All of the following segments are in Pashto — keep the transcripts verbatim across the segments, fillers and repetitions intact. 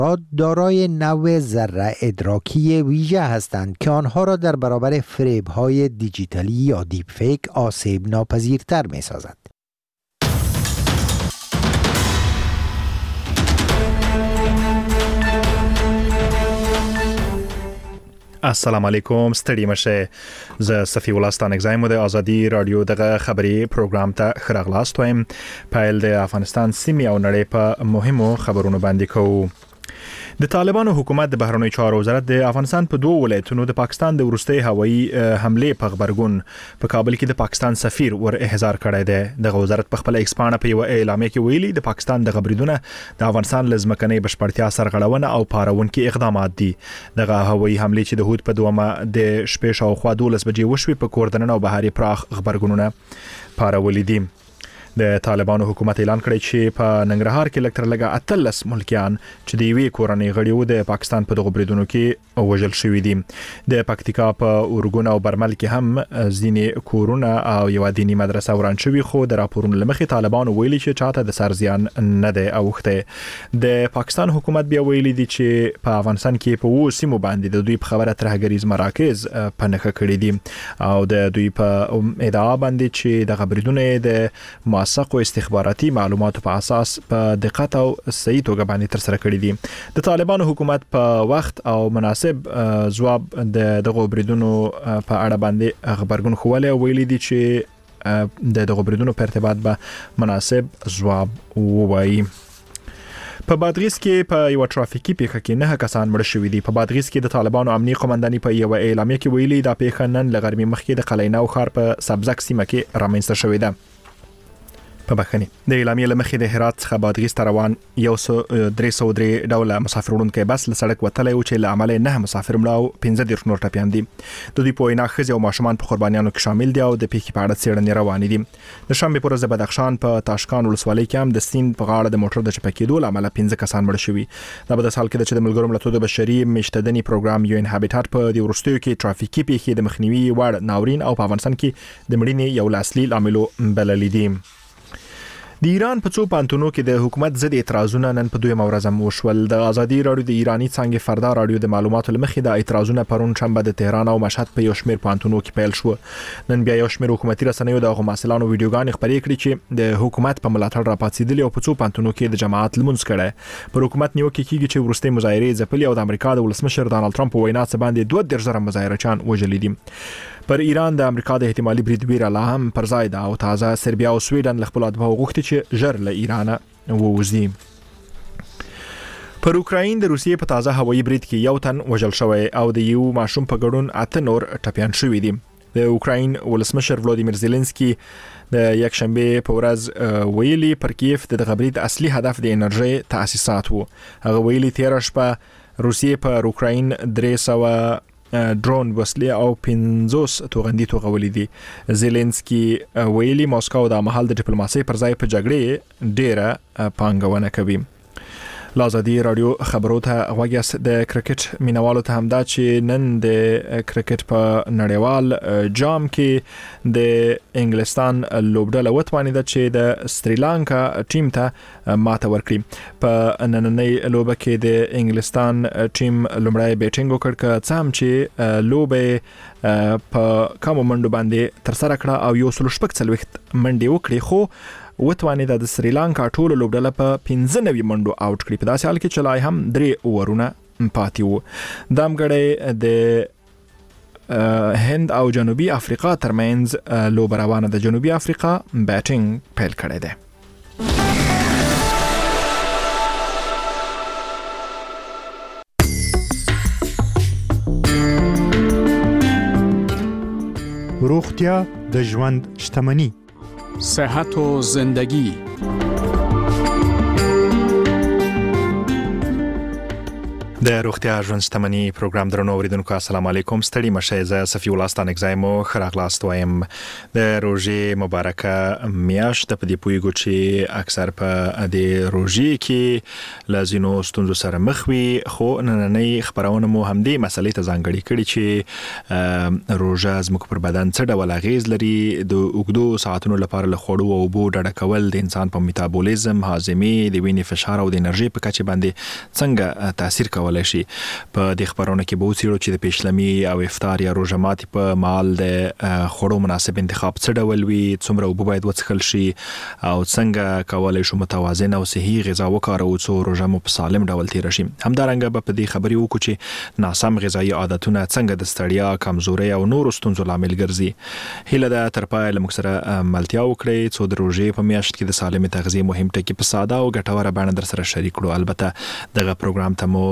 دارای نوع ذره ادراکی ویژه هستند که آنها را در برابر فریب‌های دیجیتالی یا دیپ فیک آسیب ناپذیرتر می‌سازد. السلام علیکم، ستړي مشه. زه صفی الله ستانکزایم د ازادي رادیو دغه خبری پروګرام ته خراغلاست وایم. پایل د افغانستان سیمې او نړۍ په مهمو خبرونو باندې کوو. د طالبانو حکومت د بهرنی چارو وزارت د افغانستان په دوه ولایتونو د پاکستان د ورستۍ هوایي حمله په خبرګون په کابل کې د پاکستان سفیر ور احضار کړی دی. د وزارت په خپل ایکسپانه په یو اعلامیه کې ویلي د پاکستان د خبرونه د افغانستان لزمکنۍ بشپړتیا سرغړونه او پارونکي اقدامات دي. دغه هوایي حمله چې د هوت په دومه د شپې شاوخوا دولس بجې وشوي په کوردنن او بهاري پراخ خبرګونونه پارولې دي. د طالبانو حکومت اعلان کړی چې په ننګرهار کې لکتر لګا اتلس ملکیان چې د یوې کورنۍ غړي وو د پاکستان په دغه بریدونو کې وژل شوی دي. د پکتیکا په اورګون او برمل کې هم ځینې کورونه او یو دینی مدرسه وران شوی، خو د راپورونو لمخې طالبانو ویلي چې چاته د سرزیان نه دی اوخته. د پاکستان حکومت بیا ویلي دي چې په افغانستان کې په وو سیمو باندې د دوی په خبره ترهګریز مراکز پنهخه کړی دي او د دوی په ادعا باندې چې د خبرونه د موثق استخباراتي معلوماتو په اساس په دقت او صحیح توګه باندې تر سره کړی دي. د طالبانو حکومت په وخت او مناسب ځواب د دغه بریدونو په اړه باندې خبرګون خوله ویلي دي چې د دغه بریدونو په ارتباط به مناسب ځواب ووایي. په بادغیس کې په یو ترافیکي پیښه کې نه کسان مړ شوي دي. په بادغیس کې د طالبانو امنیتي قومنداني په یو اعلامیه کې ویلي دا پیښه نن لغرمي مخکې د قلعینو ښار په سبزک سیمه کې رامنځته شوې ده. په بخښنې د اعلامیې لمخې د هرات څخه بادغیس ته روان یو سل درې سوه درې ډوله مسافر وړونکی بس له سړک وتلی و چې له امله نه مسافر مړه او پنځه دېرش نور ټپیان دي. د دوی په وینا ښځې او ماشومان په قربانیانو کې شامل دي او د پیښې په اړه څېړنې روانې دي. د شنبې په ورځ د بدخشان په تاشکان ولسوالۍ کې هم د سیند په غاړه د موټر د چپه کېدو له امله پنځه کسان مړه شوي. دا په داسې حال کې ده چې د ملګرو ملتونو د بشري میشتدنې پروګرام یو ان هابیټاټ په دې وروستیو کې ترافیکي پیښې د مخنیوي وړ ناورین او په افغانستان کې د مړینې یو له اصلي لاملو بللي دي. د ایران په څو پانتونو کې د حکومت ضد اعتراضونه نن په دویمه ورځ هم وشول. د ازادي رادیو د ایرانی څنګه فردا رادیو د معلوماتو لمخې د اعتراضونه پرون شنبه د تهران او مشهد په یو شمېر پانتونو کې پیل شو. نن بیا یو شمېر حکومتي رسنیو د غوماسلانو ویډیوګانې خپرې کړې چې د حکومت په ملاتړ راپاتېدلي او په څو پانتونو کې د جماعت لمونځ کړي. پر حکومت نیوکه کیږي چې ورستۍ مظاهرې ځپلي او د امریکا د ولسمشر ډانلډ ټرمپ وینا څخه باندې دوه دېرش زره مظاهرچیان وژل دي. پر ایران د امریکا د احتمالي برید ویره لا هم پر ځای ده او تازه سربیا او سویډن له خپل اتباعو غوښتي چې ژر له ایران ووځي. پر اوکراین د روسیې په تازه هوایي برید کې یو تن وژل شوی او د یو ماشوم په ګډون اته نور ټپیان شوي دي. د اوکراین ولسمشر ولادیمیر زيلنسکي د یک شنبه په ورځ ویلي پر کیف د دغه برید اصلي هدف د انرژي تاسیسات وو. هغه ویلي تیر شپه روسیې پر اوکراین درې سوه ډرون وسلې او پنځوس توغندي توغولې دي. زيلنسکي ویلي ماسکو د مهال د ډیپلوماسۍ پر ځای په جګړې ډیره پانګونه کوي. لازادي رادیو خبرو ته غوږیاس. د کرکټ مینوالو ته هم دا چې نن د کرکټ په نړیوال جام کې د انګلستان لوبډله وتوانیده چې د سریلانکا ټیم ته ماته ورکړي. په نننۍ لوبه کې د انګلستان ټیم لومړی بیټینګ وکړ، که څه هم چې لوبه په کوم منډو باندې تر سره کړه او یو سل شپږ څلوېښت منډې وکړي، خو وتوانیده د سریلانکا ټول لوبډله په پنځه نوي منډو اوټ کړي. په داسې حال کې چې لا هم درې اوورونه پاتې وو. دا مګړی د هند او جنوبي افریقا ترمنځ لوبه روانه ده. جنوبي افریقا بیټینګ پیل کړی دی. روغتیا د ژوند شتمني. صحت و زندگی. د روغتیا ژوند شتمني پروګرام درنو اوریدونکو السلام علیکم ستړي مشه زه صفی الله ستانک زایمو خراغلاست وایم د روزي مبارکه میاشت په دې پویګو چې اکثر په دې روزي کې لازینو ستونزو سره مخ وي خو نننۍ خبرونه مو هم دې مسلې ته ځانګړي کړي چې روزه زموږ پر بدن څه ډول اغیز لري د اوږدو ساعتونو لپاره له خوړو او اوبو ډډه کول د انسان په میتابولیزم هاضمې د وینې فشار او د انرژي په کچه باندې څنګه تاثیر کوي شي په د خبرونو کې به وڅېړو چې د پیشلمي او افطار یا روژه ماتي په مال د خوړو مناسب انتخاب څه ډول وي څومره اوبه باید وڅښل شي او څنګه کولی شو متوازن او صحي غذا وکاروو څو روژه مو په سالم ډول تیر شي. همدارنګه به په دې خبرې وکړو چې ناسم غذایي عادتونه څنګه د ستړیا کمزوري او نورو ستونزو لامل ګرځي. هیله ده تر پایه له موږ سره ملتیا وکړئ څو د روژې په میاشت کې د سالم تغذیې مهم ټکي په ساده او ګټوره بڼه در سره شریک کړو. البته دغه پروګرام ته مو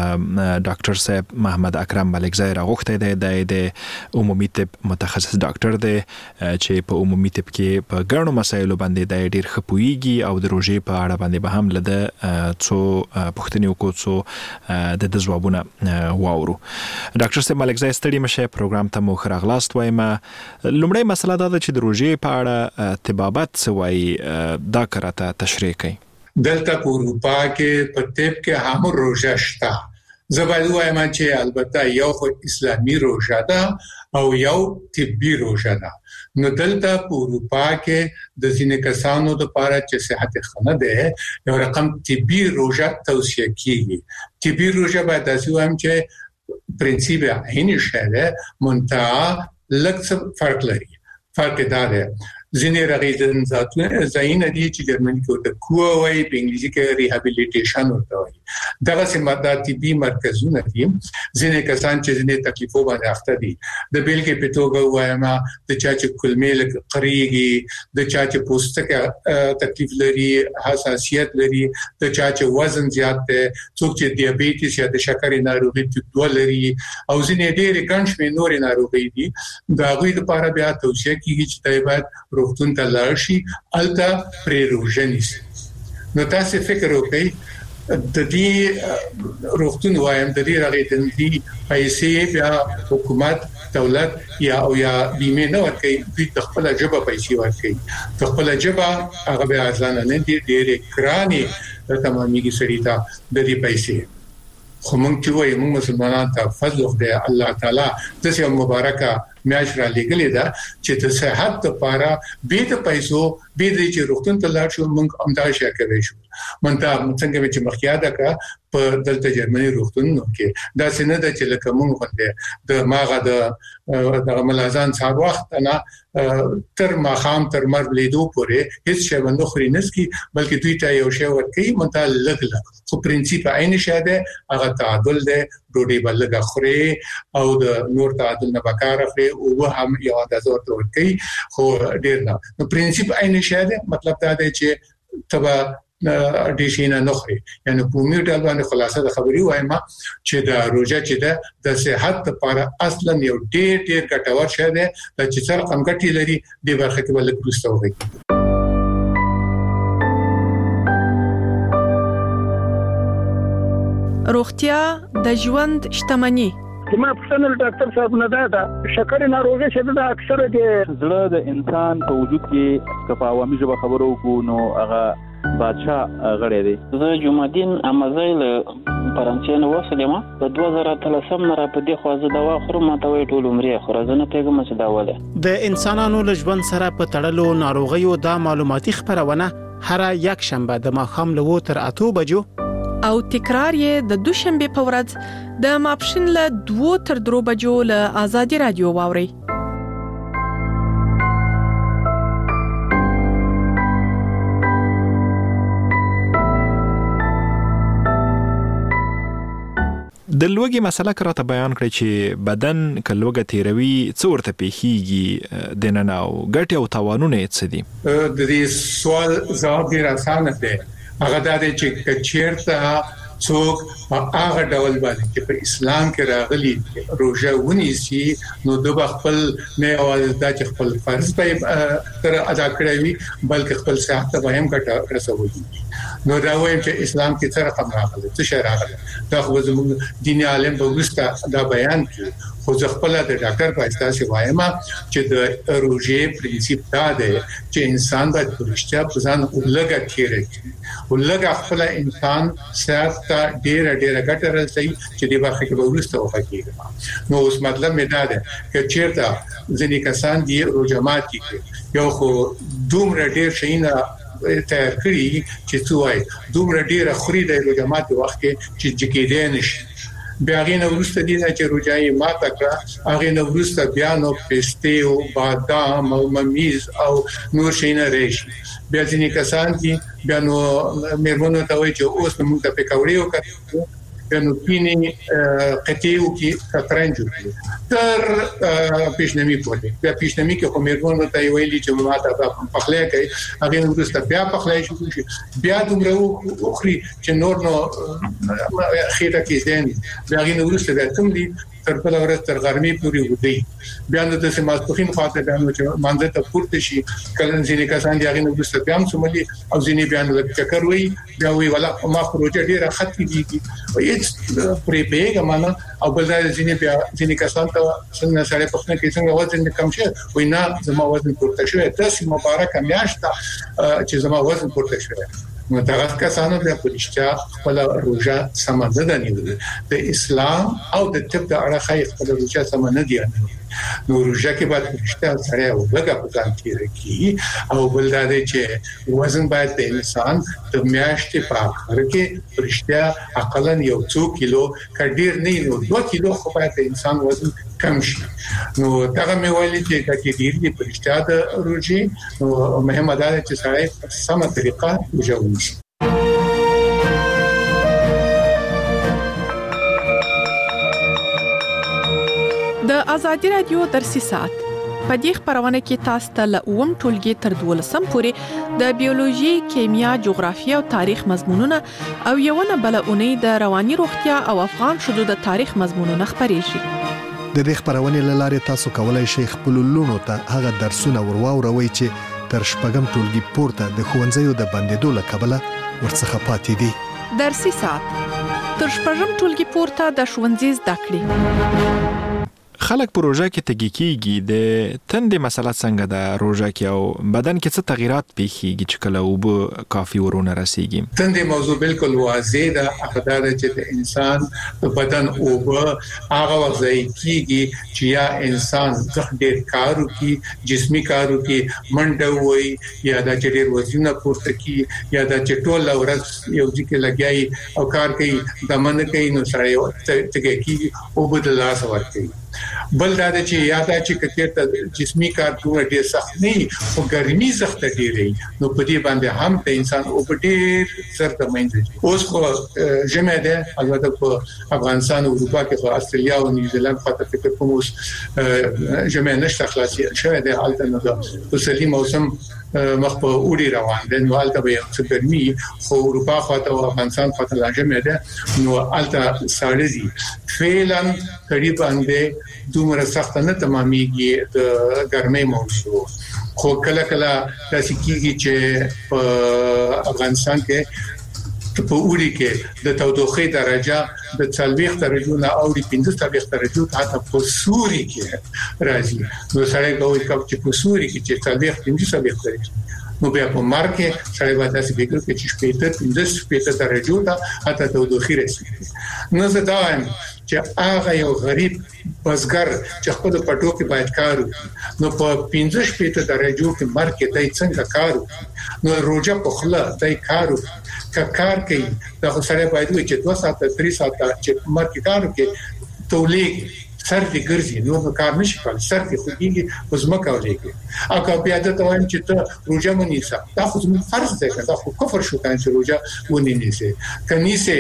ډاکټر صاحب محمد اکرم ملکزی راغوښتی دی د عمومي طب متخصص ډاکټر دی چې په عمومي طب کې په ګڼو مسایلو باندې د ډیر ښه پوهیږي او د روژې په اړه باندې به هم له څو پوښتنې وکړو څو د ده ځوابونه واورو. ډاکټر صاحب ملکزی ستړي مشه پروګرام ته مو ښه راغلاست وایم. لومړی مسله دا ده چې د روژې په اړه طبابت څه وایي دا که راته تشریح کړئ. دلته په اروپا کې په طب کې هم روژه شته. زه باید وایم چې البته یو خو اسلامي روژه ده او یو طبي روژه ده. نو دلته په اروپا کې د ځینې کسانو لپاره چې صحت ښه نه ده یو رقم طبي روژه توصیه کیږي. طبي روژه باید داسې وایم چې پرنسیپ عیني شته منتها لږ فرق لري. فرق دا ده ځینې رغیدن ذاتونه ځایونه دي چې جرمني کې ورته کوه وایي په انګلیسي کې ریهابیلیټیشن ورته وایي. دغه سیمه طبي مرکزونه دي. ځینې کسان چې ځینې تکلیفو باندې اخته دي د بیلګې په توګه وایم د چا چې کولمې لږ قریږي د چا چې پوستکي تکلیف لري حساسیت لري د چا چې وزن زیات دی څوک چې دیابیټس یا د شکرې ناروغي ټیپ دوه لري او ځینې ډېرې ګڼ شمېر نورې ناروغۍ دي. د هغوی لپاره بیا توصیه کیږي چې دوی باید روغتون ته لاړ شي الته پرې روژه نیسي. نو تاسو فکر وکړئ د دې روغتون وایم د دې رغېدنې پیسې بیا حکومت دولت یا او یا بیمه نه ورکوي دوی د خپل جبه پیسې ورکوي. د خپل جبه هغه به ارزانه نه دي ډېرې ګرانې تمامېږي سړي ته د دې پیسې. خو موږ چې وایو موږ مسلمانان ته فضل وکړي الله تعالی د سې مبارکه میاش را لګلې ده چې د صحت لپاره به د پیسو به د چې روغتون ته لاړ شو موږ امداشیا کوي شو. منته څنګه چې مخکیاده کا په دلته جرمني روغتونونو کې دا څنګه د چې لکه موږ غوښته د ماغه د د ملازان صاحب وخت نه تر ماخام تر مر لیدو پورې هیڅ شی باندې خوري نسکی بلکې دوی ته یو شی ورکي منته لګ لګ خو پرنسیپ عین شاده هغه تعادل ده ډوډۍ بلګه خوري او د نور تعادل نه بکاره خوري او هم یو اندازه ورته ورکي خو ډیر نه. نو پرنسیپ عین شاده مطلب دا دی چې تبا ډیشینه نخري یعنی په میډل باندې خلاصه د خبري وایم چې د روزه چې ده د صحت لپاره اصلا یو ډیر ډیر ګټور شی دی چې څر قمګټي لري د برخه کې ول پروستوي. روغتیا د ژوند شتمني. ما پرسنل ډاکټر صاحب نه دا شکر ناروغي چې دا اکثره د زړه د انسان په وجود کې کفاوامي ژبه خبرو کو نو هغه بادشاہ غړی دی. زه جمعدین امازای له فرانسې نه وسلم په دوه زره اتلسم نه را په دې خو زه دوا خورم ماته وی ټول عمرې خو زه نه پیګم چې دا وله د انسانانو له ژوند سره په تړلو ناروغیو دا معلوماتي خبرونه هر یک شنبه د ماښام له وو تر اتو بجو او تکرار یې د دوشنبه په ورځ د ماپښین له دوه تر درو بجو له آزادي رادیو واوري. د لوګي مسله کراته بیان کړی چې بدن کلوګه تیروي څو ورته پیخيږي د نن او ګټي او تاوانونه څه دي. د دې سوال ځواب ډیر اسانه دی. هغه د دې چې کچیرته څوک په هغه ډول باندې چې په اسلام کې راغلي روزه ونیسي نو د خپل نه اواز د خپل فرض په تر ادا کړی بلکې خپل صحت ته هم ګټه رسوي. نو دا وایم چې اسلام کې څه رقم راغلی څه شی راغلی دا خو زموږ دیني عالم به وروسته دا بیان کړي خو ځ خپل د ډاکټر په اساس وایم چې د روژې پرنسيپ دا دی چې انسان باید پرشتیا په ځان ولګا کېږي ولګا خپل انسان صحت ته ډېر ډېر ګټه رسي چې د برخه کې ورسته وکړي نو اوس مطلب مې دا دی چې چیرته ځینې کسان دی روژه ماتي یو خو دومره ډېر شینه تیار کړی چې څوای دومره ډېر خوري د روژه ماتي وخت کې چې جګیدې نشي بیا غینه ورسته دي چې روجای ماته کړه هغه نو ورسته بیا نو پسته او بادام او ممیز او نور شینه ریش بیا ځینې کسان دي بیا نو مېرمنو ته وایي چې اوس موږ ته پکوړې وکړو بیا نو پینې قطیو کې شطرنج تر پیشنمی پورې بیا پیشنمی کې کوم مېرمنو ته ویلي چې ماته په پخلې کوي هغه نو ورسته بیا پخلې شو شي بیا دومره اخري چې نور نو خېټه کې ځین بیا غي نو ورسته بیا کوم دي تر بل ورځ تر غرمې پورې ودی بیا نو د سماسپخین خاطر بیا نو چې مانځه ته پورته شي کله ځینې کسان دی هغه نو ورسته بیا هم سملي او ځینې بیا نو چکر وي بیا وی ولا ما پروژه ډیره خطي دي هیڅ پرې پیګه معنا او بل ځینې بیا ځینې کسان ته څنګه سره پخنه کې څنګه وزن کم شي وینا زما وزن پورته شوی تاسو مبارک میاشت چې زما وزن پورته شوی نو دا کسانو د پرشتیا خپل روزه سمند نه نیول د اسلام او د طب د اړه خپل روزه سمند نه دی نو روزه کې باید پرشتیا سره وګه پتان کیږي او بل دا دی چې وزن باید د انسان د میاشتې په اخر کې پرشتیا اقلا یو څو کیلو کډیر نه نو دوه کیلو خو باید د انسان وزن کم شي نو دا مې ویلي چې دا کې ډیر دي پرشتیا د روزي نو مهمه ده چې سره په سمه طریقه وجوړ د ازادي رادیو درسي سات په دې خبرونه کې تاسو ته له اوم ټولګي تر دولسم پورې د بیولوژي، کیمیا، جغرافیه او تاریخ مضمونونه او یو نه بل اونۍ د رواني روغتیا او افغان شذو د تاریخ مضمونونه خبرېږي. د دې خبرونه لاره تاسو کولای شئ خپل لونو ته هغه درسونه ورواوروي چې تر شپږم ټولګي پورته د ښوونځیو د بندیدو لکبله ورڅخه پاتې دي. درسي سات تر شپږم ټولګي پورته د ښوونځي زده کړې. خلک په روژه کې تږي کیږي د تندې مسله څنګه د روژه کې او بدن کې څه تغیرات پیښیږي چې کله وب کافي ورونه رسیږي تندې موضوع بالکل واضح ده اخدار چې د انسان په بدن وب هغه وځي کیږي چې یا انسان ځخ ډیر کارو کې جسمي کارو کې منډه وي یا د چډیر وزنه پورته کی یا د چټول ورځ یو ځکه لګیای او کار کوي د من کوي نو سره یو تګي کی او بدل لاس ورکوي بل دا چې یاد چې کته جسمي کار کومه ډیر سخت نه او ګرمي سخت ډیرې نو په دې باندې هم د انسان او په ډیر سر د منځ اوس خو جمع ده البته په افغانستان او اروپا کې خو استرالیا او نیوزیلند خاطر فکر کوم اوس جمع نشته خلاصي شوه ده حالت نه ده په سلیم موسم مخ په اوړي روان دي نو البته به څه ګرمي خو اروپا خاطر او افغانستان خاطر جمع ده نو البته ساړه دي فعلا قریبا ده دومره سخت نه تمامېږي د ګرمۍ موضوع خو کله کله داسې کیږي چې په افغانستان کې په وړي کې د تودوخې درجه د څلوېښت درجو نه او د پنځه څلوېښت درجو ته په سوري کې راځي نو سړی کوي چې په سوري کې چې څلوېښت پنځه څلوېښت درجه نو بیا په مارکه سړی باید تاسو فکر کوئ چې شپږ پنځه شپږ درجو ته حتی تودوخې رسیږي نو زه دا وایم چې هغه یو غریب بزګر چې خپل پټو کې باید کار وکړي نو په پنځه شپږ درجو کې مارکه دای څنګه کار وکړي نو روزه په خله دای کار وکړي کار کوي دا سره باید وي چې دوه ساعته درې ساعته چې مارکه کار وکړي تولید سر دې ګرځي نو کار نشي کول سر دې خوږي وزمکه ولېږي او که بیا د توان چې ته روزه مونږ نيسه دا خو زموږ فرض دی دا خو کفر شو کان چې روزه ونی نيسه کنيسه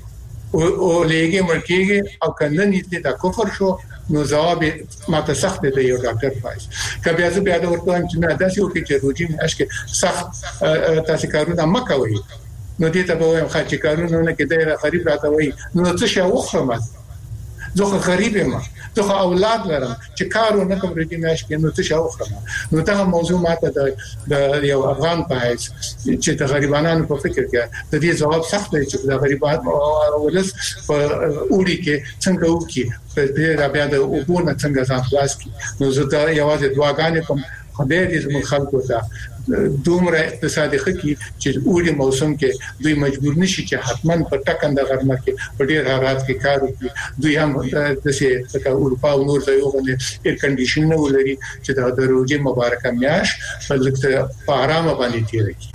او لېږي مرکیږي او کنه نیته دا کفر شو نو جواب ماته سخت دی یو ډاکټر فایس کبه از بیا د ورته چې نه داسې وکړي چې روزي اشکه سخت تاسو کارونه مکوي نو دې ته به وایم چې کارونه نه کېدای غریب راته وای نو څه شي وخرم زه غریب یم، زه اولاد لرم چې کارونه کوم ورځې میاش کې نو څه شاو خرم. نو دا موضوع ماته د یو افغان په حیث چې د غریبانو په فکر کې د دې جواب سخت دی چې د غریبانو ولس په اوري کې څنګه وکي په دې را بیا د وګونه څنګه ځان خلاص کی. نو زه دا یوازې دعاګانې کوم خدای دې زموږ خلکو ته دومره اقتصادي خکې چې اوري موسم کې دوی مجبور نشي چې حتماً په ټکنده غرمه کې په ډیر حالات کې کار وکړي. دوی هم د څه د اروپا او نور ځایونو باندې ایر کنډیشن نه ولري چې د روزي مبارکه میاش په لکه په آرام باندې تیر کړي.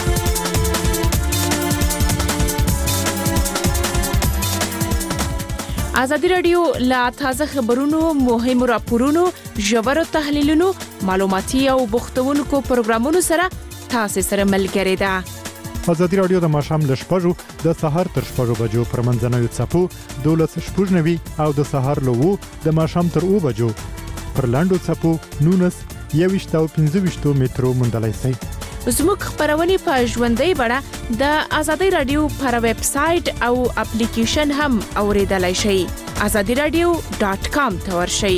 ازادي رادیو لا تازه خبرونو، مهمو راپورونو، ژورو تحلیلونو، معلوماتي او بوختونکو پروګرامونو سره تاسو سره ملګری ده. ازادي رادیو د ماښام ل شپږو د سهار تر شپږو بجو پر منځنوي څپو دولس شپږ نوي او د سهار له وو د ماښام تر اوو بجو پر لاندو څپو نونس یويشت او پنځه ویشت مترو مندلای سي. زموږ خبرونه په ژوندۍ بڼه د ازادي رادیو پر ویب سټ او اپلیکیشن هم اوریدلای شئ. azadi radio dot com ته ورشئ.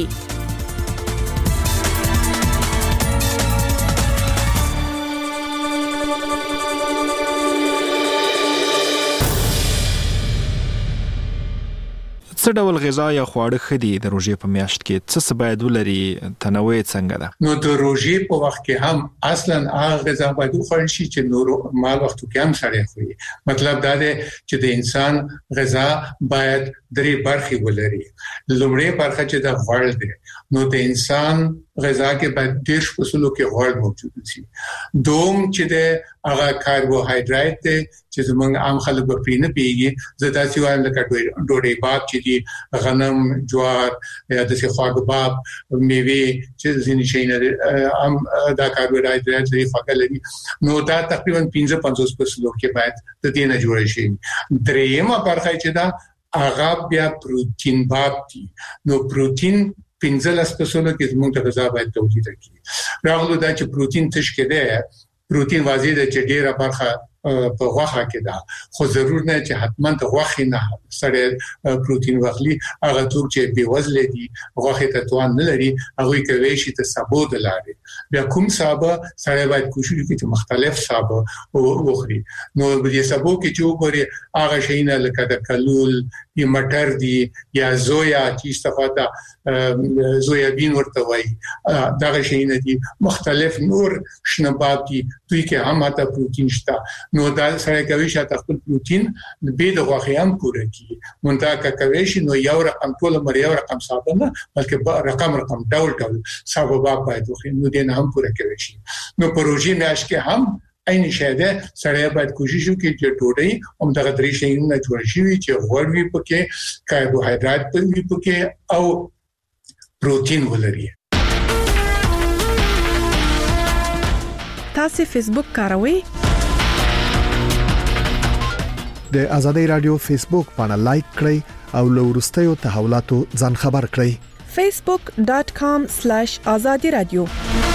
څه ډول غذا یا خواړه خدي د روزي په میاشت کې څه څه باید ولري، تنوع څنګه ده؟ نو د روزي په وخت کې هم اصلا هغه غذا باید وخورل شي چې نور مال وخت کې هم سره خوري. مطلب دا دی چې د انسان غذا باید درې برخې ولري. لومړی برخه چې د غوړ دی، نو د انسان غذا کې باید ډېر فصلو کې غوړ موجود وي. دوم چې د هغه کاربوهایډریټ دی چې زمونږ عام خلک په پینه پیږي، زدا چې وایم لکه ډوډۍ باب چې دی، غنم، جوار یا د خواږه باب، میوه چې ځینې شي نه هم دا کاربوهایډریټ لري فقط لري. نو دا تقریبا پنځه پنځوس فصلو کې باید د دې نه جوړ شي. درېمه برخه چې دا هغه بیا پروتین باب دی. نو پروتین پنځلس فصلو کې زموږ د غذا باید تولید کړي. راغلو دا چې پروتین تش کې ده، پروتین واضح ده چې ډیره برخه په غوښه کې ده، خو ضرور نه چې حتماً د غوښې نه سره پروتین واخلي. هغه څوک چې بې وزله دي، غوښې ته توان نه لري، هغه کوي چې ته سابو د لارې بیا کوم سابه سره باید کوشش وکړي چې مختلف سابه وخوري. نو د سابو کې چې وګوري هغه شیونه لکه د کلول یا مټر دي یا زویا چې استفاده زویابین ورته وایي، دا شیونه دي مختلف نور شنبات دي، دوی کې هم ماته پروتین شته. نو دا سره کوي چې خپل پروتین به د غوښې هم پوره کړي. مونږه کوي چې نو یو رقم ټول مر یو رقم سابه نه بلکې رقم رقم ډول ډول سابه باید وخوري، نو دې نه هم پوره کوي شي. نو پروژې میاش کې هم عین شی ده، سره باید کوشش وکړي چې ټوډۍ هم دغه درې شیونه جوړ شي چې غوړ وي پکې، کاربوهایډریټ وي پکې او پروتین ولري. تاسو فیسبوک کاروئ؟ د ازادي رادیو فیسبوک باندې لایک کړئ او له وروستیو تحولاتو ځان خبر کړئ. facebook dot com slash azadi radio.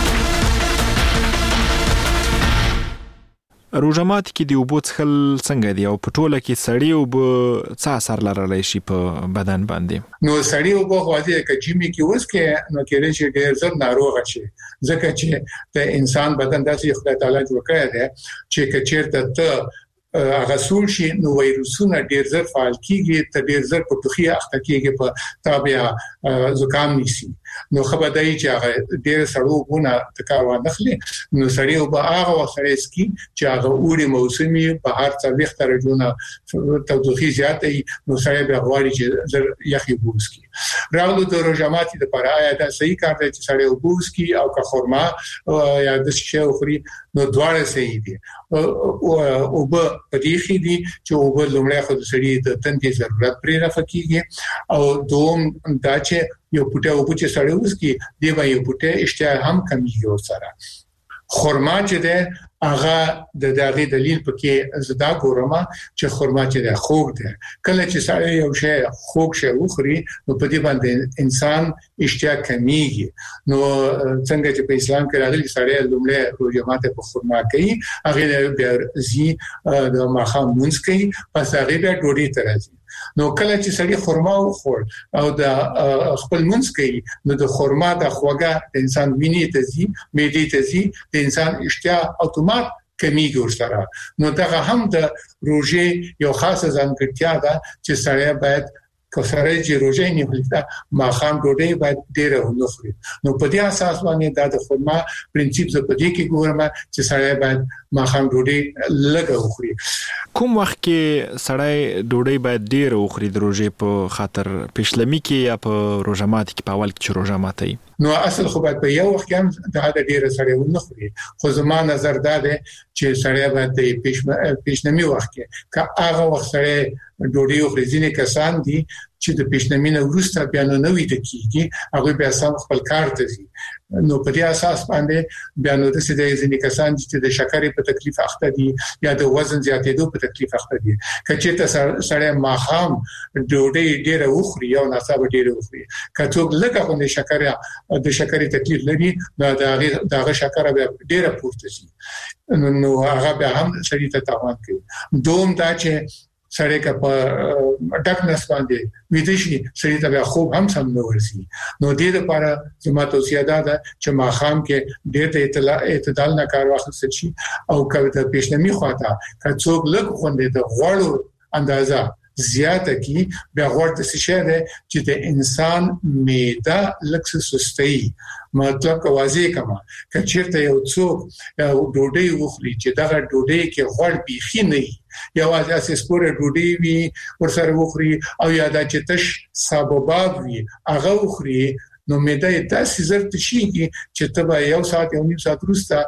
روزمات کې دی وبو څخل څنګه دی او په ټوله کې سړی او څه اثر لرلی شي په بدن باندې؟ نو سړی او په واضح کې جیمی کې اوس کې نو کې لري چې ډېر زر ناروغ شي، ځکه چې د انسان بدن داسې خدای تعالی جوړ کړی دی چې کچېرته ته هغه سول شي نو وایروسونه ډېر زر فعال کیږي، ته ډېر زر په توخي اخته کیږي، په تابع زکام نیسي. نو خبرداري چې هغه ډېر سړو غونه تکاوه نخلي، نو سړی او به هغه وسره سکي چې هغه اوري موسمي په هر څه وخت راځونه توخي زیاتې، نو سړی به غواړي چې زر یخي بوسکي. راولو د روزماتي د پرایا دا صحیح کار دی چې سړی وبوسکي او که خرما یا د شي خوري، نو دواړه صحیح دي. او به پدې دي چې او به لومړی خو د سړي د تندې ضرورت پرې رافکیږي، او دوم دا چې یو پټه او چې سړی وسکي دی به یو پټه اشتها هم کمیږي سره. خرما چې ده هغه د دغه دلیل پکې زدا ګورما چې خرما چې ده خوږ ده. کله چې سړی یو شی خوږ شی وخوري نو په دې باندې انسان اشتها کمیږي. نو څنګه چې په اسلام کې راغلي سړی لومړی روزه ماته په خرما کوي، هغه بیا زی د ماخام مونږ کوي، پس هغه بیا ډوډۍ ترازي. نو کله چې سړی خرما وخور او د خپل منځ کوي نو د خرما د خوګه د انسان وینې ته ځي معدې ته ځي د انسان اشتها اتومات کمیږي ورسره. نو دا هم د روزي یو خاصه ځانګړتیا ده چې سړی باید کسره چې روزي نه ولته ما خام ډوډۍ باید ډیره ونخوري. نو په دې اساس باندې دا د خرما پرنسيپ ز په دې کې ګورم چې سړی باید ما خام ډوډۍ لږه وخوري. کوم وخت کې سړی ډوډۍ باید ډیره وخوري د روزي په خاطر پښلمی کې یا په روزه مات کې په اول کې چې روزه ماتي؟ نو اصل خو باید په یو وخت کې دا د ډیره سړی ونخوري. خو زما نظر دا دی چې سړی باید د پښنمی وخت کې کا هغه وخت سړی ډوډۍ وخوري. ځینې کسان دي چې د پښنمی نه وروسته بیا نو نوې د کیږي هغه بیا سم خپل کار ته ځي. نو په دې اساس باندې بیا نو د سړي ځینې کسان چې د شکرې په تکلیف اخته دي یا د وزن زیاتېدو په تکلیف اخته دي کچې ته سړی ماخام ډوډۍ ډیره وخوري او ناڅاپه ډیره وخوري. کڅوګ لکه غوښنه شکرې د شکرې تکلیف لري نو دا دغه شکر بیا ډیره پورته شي نو هغه بیا هم سړي ته تاوان کوي. دوم دا چې سړی کا په ډک نس باندې ویدشي سړی ته خوب هم سم نه ورسي. نو دې لپاره زما توصیه ده چې ماخام کې ډېر اعتدال نه کار واخیستل شي او کله د پېشنمی خواته کڅوګ لږ خوندې د غوړو اندازه زیاته کی بیا غوړ د څه ده چې د انسان معده لکه سستي. مطلب کا واضح کما کچیرته یو څوک ډوډۍ وخوري چې دا ډوډۍ کې غوړ بيخي نه یا واسه سپوره ډوډۍ وي ورسره وخوري او یا د چتش سبب وي هغه وخوري نو معده داسې زر تشيږي چې تبا یو ساعت یو نیم ساعت وروسته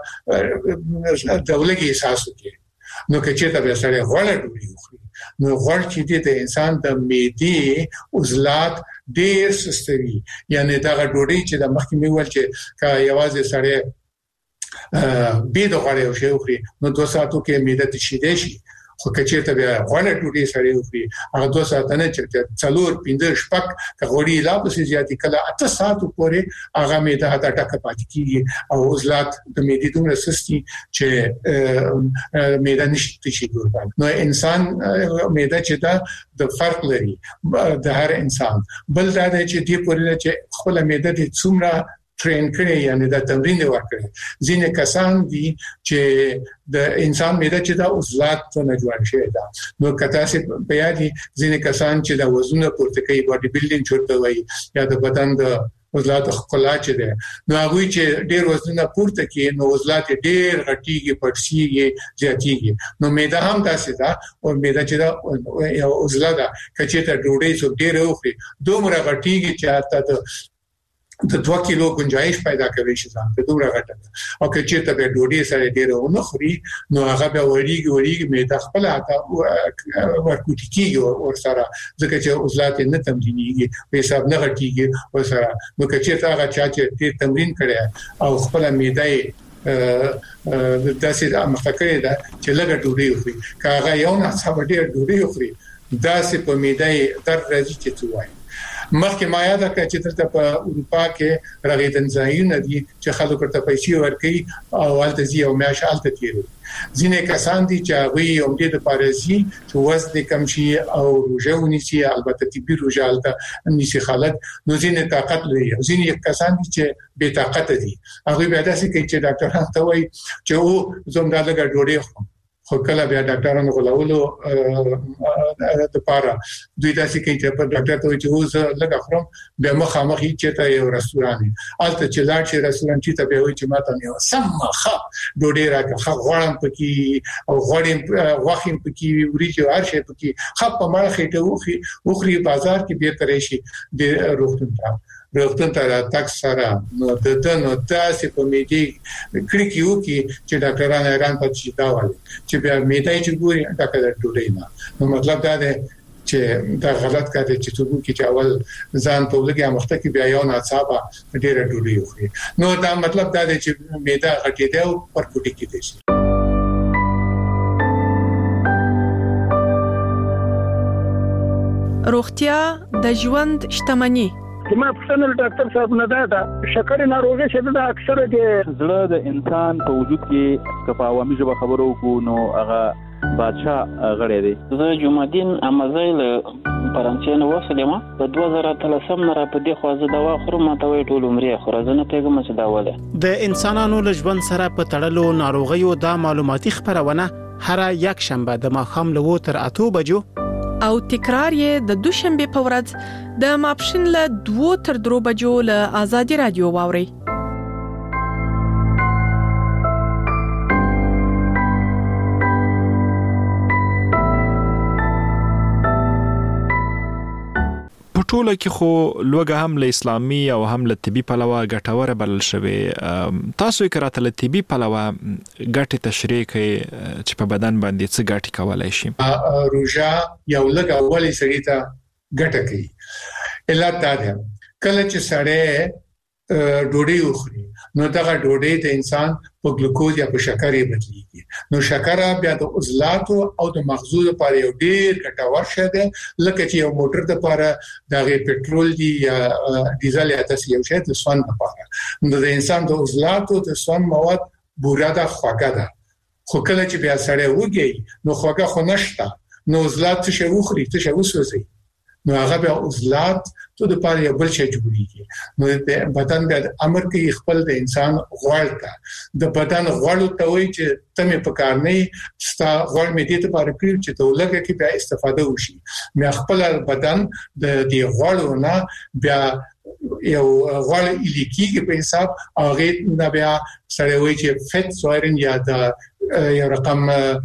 دولګي احساس وکړي. نو کچیرته به سره غوړ ډوډۍ وخوري نو غوړ چې د انسان د معدې عضلات ډېر سستوي. یعنی دا ډوډۍ چې د مخکې مې ول چې کا یوازې سره به د غوړ یو شی وخوري نو دوه ساعتو کې معده تشیدې شي. خو کچېته بیا غوړ ډوډۍ سره وخوري هغه دوه ساعت نه چې څلور پنځه شپږ غوړي لا پسې زیاتې کله اته ساعت پورې هغه معده هدا ټکه پاتې کیږي او عضلات د معدې دومره سستي چې معده نشي شي ګوربان. نو انسان معده چې دا د فرق لري د هر انسان. بل دا چې دی پورې چې خپل معده د څومره ټرین کړي یعنی دا تمرین ورکړي. ځینې کسان دي چې د انسان معده چې دا عضلات نه جوړ شي دا نو کته سي په یادي ځینې کسان چې دا وزن پورته کوي باډي بلډینګ چورته وایي یا د بدن د عضلات خلا چې ده نو هغه چې ډېر وزن پورته کوي نو عضلات ډېر غټيږي پړسيږي زیاتيږي. نو معده هم تاسو دا او معده چې دا یو عضله ده کچې ته ډوډۍ څو ډېر وخوري دومره غټيږي چې حتی د دوه کیلو گنجائش پیدا کوي چې ځان ته دومره غټه او که چې ته به ډوډۍ سره ډیره ونخوري نو هغه به وریږي وریږي مې د خپل اته ورکوټی کیږي او سره ځکه چې عضلات نه تمرینيږي په حساب نه غټيږي او سره نو که چې هغه چا چې تمرین کړي او خپل معده د داسې مخکړه ده چې لږه ډوډۍ وخوري کاغه یو نه څه ډیر ډوډۍ وخوري داسې په معده در راځي چې توای. مخکې ما یاد کړ چې ترته په اروپا کې رغیدن ځایونه دي چې خلکو ته پیسې ورکړي او حالت زی او میاش حالت تیري. ځینې کسان دي چې هغه یو دې د پارزي چې وزن کم شي او روزهونی شي البته طبي روزه حالت نشي خلک نو ځینې طاقت لري. ځینې کسان دي چې بے طاقت دي هغه بیا داسې کوي چې ډاکټر ته وایي چې او زموږ دغه ډوډۍ خورم خو کله بیا ډاکټرانو غولولو د پاره دوی داسې کوي چې په ډاکټر ته چې اوس لږه خورم بیا مخامخ چې ته یو رستوران الته چې لاړ شي رستوران چې ته به وي چې ماته نه سمخه ډوډۍ راکړه غوړم پکې او غوړم واخیم پکې وريجو هر شي پکې خپ په مړه خېټه وخي وخري بازار کې به ترې شي د روغتون ته روغتون ته تک سره نو د نو تاسو په میډي کړکیو کې چې ډاکټرانو ایران پاتې دا وایي چې بیا میډي چې ګوري ډاکټر ډوډۍ نه نو مطلب دا دی چې دا غلط کار دی چې څوک چې اول ځان په لګي مخته کې بیا یو ناڅاپه ډېر ډوډۍ وخوري نو دا مطلب دا دی چې میډه غټېده او پر کوټي کې دي. روغتیا د ژوند شتمنۍ. ما پښتنه ډاکټر صاحب نه دا شکر ناروغي چې دا اکثره د زړه د انسان په وجود کې کفاوامي ژبه خبرو کو نو هغه بادشاه غړی دی. زه جمعدین امزای له فرانسې نه وسلم په دوه زره اتلسم نه را په دې خو زه دوا خورم ماته وی ټول عمرې خو زه نه پیګم چې دا وله د انسانانو له ژوند سره په تړلو ناروغیو دا معلوماتي خبرونه هر یک شنبه د ماښام له وو تر اتو بجو او تکرار یې د دوشنبه په ورځ د ماپښین له دوه تر درو بجو له آزادي رادیو واوري. ټوله کې خو لوګه هم له اسلامي او هم له طبي پلوه ګټوره بلل شوی. تاسو یې کراته له طبي پلوه ګټې تشریح کوي چې په بدن باندې څه ګټې کولای شي؟ روژه یو لږ اولي سړی ته ګټه کوي. علت دا ده کله چې سړی ډوډۍ وخوري نو دغه ډوډۍ د انسان په ګلوکوز یا په شکر یې بدلیږي. نو شکر بیا د عضلاتو او د مغزو لپاره یو ډیر ګټور شی دی لکه چې یو موټر لپاره دغه پټرول دی یا ډیزل یا تاسو یو شی د سون لپاره. نو د انسان د عضلاتو د سون مواد بوره ده خوږه ده. خو کله چې بیا سړی وږي نو خوږه خو نشته نو عضلات څه وخوري څه وسوځي نو هغه بیا عضلات ته د پاره یو بل شی جوړیږي. نو د بدن د امر کې خپل د انسان غوړ ته د بدن غوړ ته وایي چې تمه په کار نه ستا غوړ مې دې ته پاره کړی چې ته لږه کې بیا استفاده وشي. مې خپل بدن د دې غوړ نه بیا یو غوړ الیکيږي په حساب هغه نه بیا سره وایي چې فیت سویرین یا د یو رقم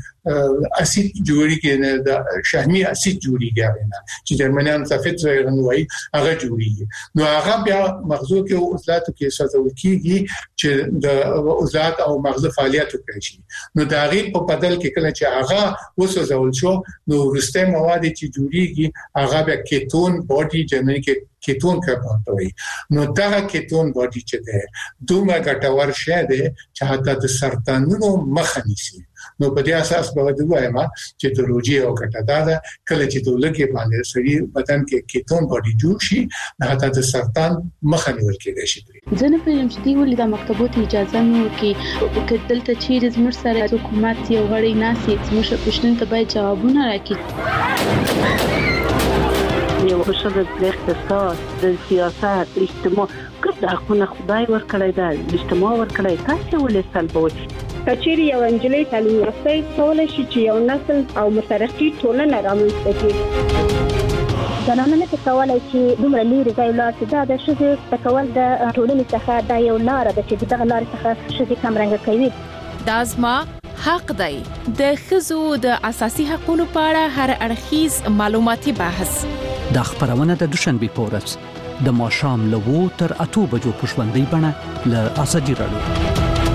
اسید جوړیږي نه د شحمی اسید جوړیږي نه چې جرمنیان ته فیت سویرین وایي هغه جوړیږي. نو هغه بیا مغزو کې او عضلاتو کې ساتل کیږي چې د عضلات او مغز فعالیت وکړي شي. نو دا غي په بدل کې کله چې هغه وسوځول شو نو ورسته مواد چې جوړیږي هغه بیا کیتون باډي جنري کې کیتون کاربن وي. نو دا کیتون باډي چې ده دومره ګټور شی دی چې حتی د سرطانونو مخه نیسي. نو په دې اساس به د وایم چې د روجي او ګټه ده کله چې د لګي باندې سړي بدن کې کیتون باډي جوړ شي حتی د سرطان مخه نیول کېږي شي. ځنه په یم چې دی ولې د مکتبوت اجازه نو کې کدلته چیرې زموږ سره حکومت یو غړي ناسي زموږ پښتون ته باید جوابونه راکړي. یو خصوصا د اقتصاد د سیاست اجتماع کله حقونه خدای ورکړی دا اجتماع ورکړی تاسو ولې سلبوي کچېری یو انجلۍ تعلیم یافته کولای شي چې یو نسل او مترقي ټولنه رامنځته کړي. زنانه نه کولای چې دومره لري ځای لا چې دا د شذ تکول د ټولنې څخه دا یو لار ده چې دغه لار څخه شذ کم رنګ کوي. دا زما حق دی. د خزو د اساسي حقوقو په اړه هر اړخیز معلوماتي بحث د خبرونه د دوشنبه په ورځ د ماښام له وو تر اتو بجو په ژوندۍ بڼه له آزادي رادیو.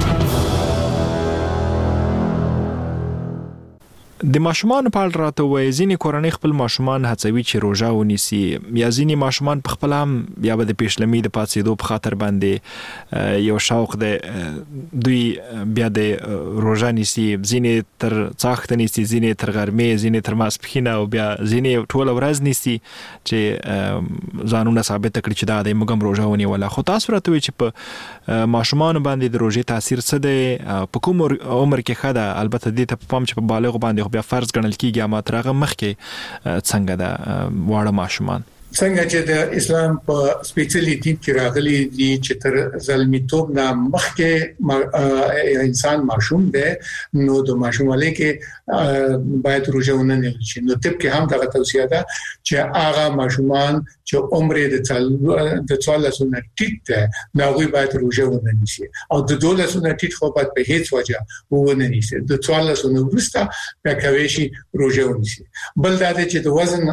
د ماشومان په اړه راته وایي ځینې کورنۍ خپل ماشومان هڅوي چې روژه ونیسي یا ځینې ماشومان په خپل هم بیا به د پیشلمي د پاتېدو په خاطر باندې یو شوق دی دوی بیا د روژه نیسي ځینې تر څاښته نیسي ځینې تر غرمې ځینې تر ماسپښینه او بیا ځینې ټوله ورځ نیسي چې ځانونه ثابت کړي چې دا د موږ هم روژه ونیوله. خو تاسو راته وایي چې په ماشومان باندې د روژې تاثیر څه دی په کوم عمر کې ښه ده البته دې ته پام چې په بالغ باندې بیا فرض ګڼل کیږي اما ترغه مخکې څنګه ده واړه ماشومان څنګه چې د اسلام په سپیشلی دین کې راغلي دي چې تر ظلمیتوب نه مخکې انسان معصوم دی نو د معصومالۍ کې باید روزه ونه شي. نو طب کې هم دا توصیه ده چې هغه معصومان چې عمر د څل د څوارلسونه ټیټ ده نو هغه باید روزه ونه نیسي او د دولسونه ټیټ خو باید په هیڅ وجه ونه نیسي. د څوارلسونه وروسته بیا کوي شي روزه ونیسي. بل دا چې د وزن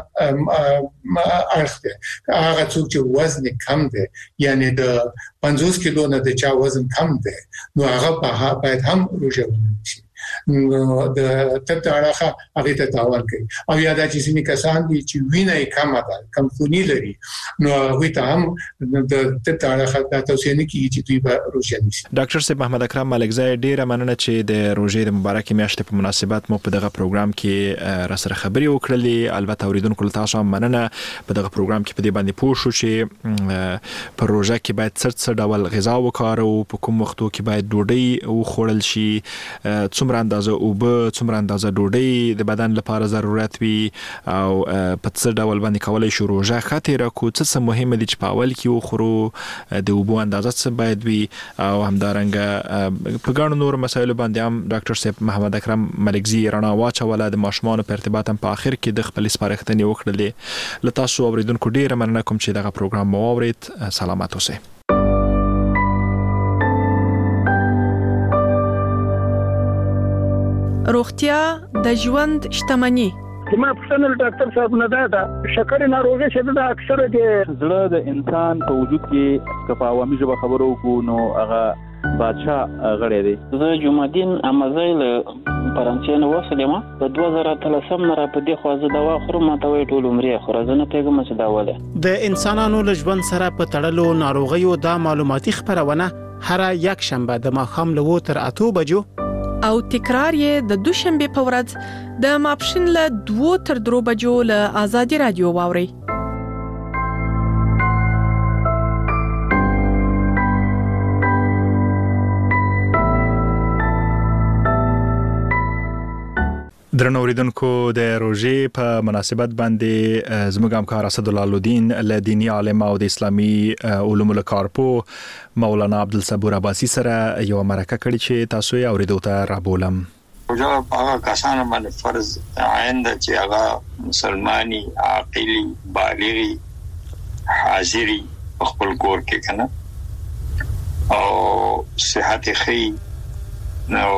هغه څوک چې وزن کم دی یعنی د پنځوس کیلو نه د چا وزن کم دی نو هغه باید هم روزه ونیسي. نو د طب اړه هغه ته تاوان کوي او یا د چې سیمه کسان دي چې وینه یې کم ده کم خونی لري نو هغه ته هم د طب اړه د توصیه نه کیږي چې دوی به روزه نیسي. ډاکټر صاحب محمد اکرم ملکزی ډیره مننه چې د روزې د مبارکې میاشتې په مناسبت مو په دغه پروګرام کې را سره خبري وکړلې. البته اوریدونکو له تاسو هم مننه په دغه پروګرام کې په دې باندې پوه شو چې په روزه کې باید څه څه ډول غذا وکاروو په کوم وختو کې باید ډوډۍ وخوړل شي څومره څومره اندازه اوبه څومره اندازه ډوډۍ د بدن لپاره ضرورت وي او په څه ډول باندې کولای شو روزه خاطر کو څه مهمه دي چې په اول کې وخورو د اوبو اندازه څه باید وي او همدارنګه په ګڼو نور مسایلو باندې هم ډاکټر صاحب محمد اکرم ملکزی رڼا واچوله د ماشومان په ارتباط هم په اخر کې د خپل سپارښتنې وکړلې لته تاسو اوریدونکو ډیره مننه کوم چې دغه پروګرام مو واورید سلامات اوسئ روغتیا د ژوند شتمني زما پښتنه ډاکټر صاحب نه دا شکر ناروغي چې دا اکثره د زړه د انسان په وجود کې کفا عوامي ژبه خبرو کو نو هغه بادشاہ غړی دی. زه جمعدین امازای له فرانسې نه وسلم په دوه زره اتلسم نه را په دې خو زه دوا خورم ماته وی ټول عمرې خو زه نه پیګم چې دا وله د انسانانو له ژوند سره په تړلو ناروغیو دا معلوماتي خبرونه هر یک شنبه د ماښام له تر اته بجو او تکرار یې د دوشنبه په ورځ د ماپښین له دوه تر درو بجو له آزادي رادیو واوري. درنو اوریدونکو د روزې په مناسبت باندې زموږ همکار اسد الله الدین له دینی عالم او د اسلامي علومو له کارپو مولانا عبدالصبور عباسی سره یو مرکه کړې چې تاسو یې اوریدو ته رابولم. روزه هغه کسانو باندې فرض عین ده چې هغه مسلمانی عاقلی بالغی حاضری خپل کور کې کنه او صحت خی نو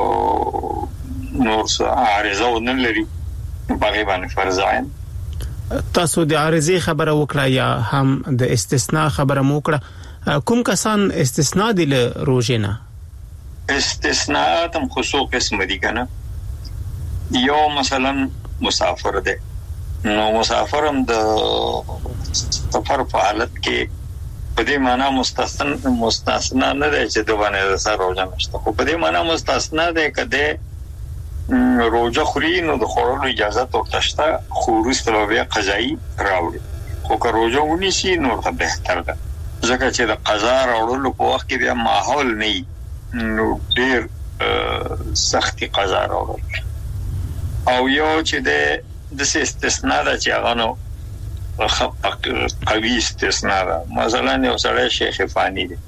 نور څه عارضه ونه لري په باندې فرض عین. تاسو د عارضه خبره وکړه یا هم د استثناء خبره مو وکړه کوم کسان استثناء دي له روزه نه؟ استثناءات هم خصوص قسم دي کنه یو مثلا مسافر ده نو مسافر هم د سفر په حالت کې په دې معنی مستثنا مستثنا نه ده چې د باندې سره روزه نشته خو په دې معنی مستثنا ده کده روزه خوري نو د خورلو اجازه ورته شته خو وروسته بیا قضایي راوړي خو که روزه ونیسي نو ته بهتر ده ځکه چې د قضا راوړلو په وخت کې بیا ماحول نه نو ډیر سختي قضا راوړل او یو چې د د استثناء ده چې هغه نو خپ قوي استثناء ده مثلا یو سره شیخ فانی دی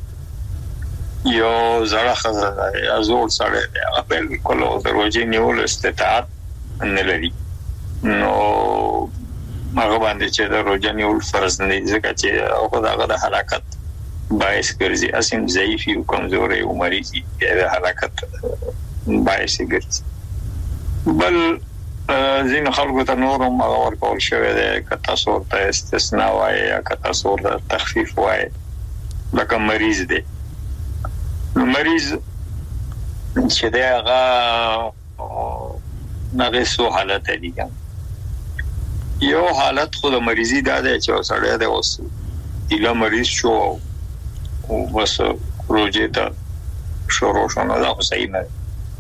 یو زړه خزه یا زور سره دی هغه بالکل د روزي نیول استطاعت نه لري نو هغه باندې چې د روزي نیول فرض نه دی ځکه چې هغه دغه د حرکت باعث ګرځي اسیم ضعیفي او کمزوري او مریضي د حرکت باعث ګرځي بل زین خلکو ته نورم هغه ورکول شوی دی که تاسو ته استثناء وایي یا که تاسو ته تخفیف وایي لکه مریض دی مریض چې دا هغه نغې سو حالت دی یو حالت خو د مریضي دا دی چې سړی دی اوس ایله مریض شو او بس روزه ته شروع شو نو دا خو صحیح نه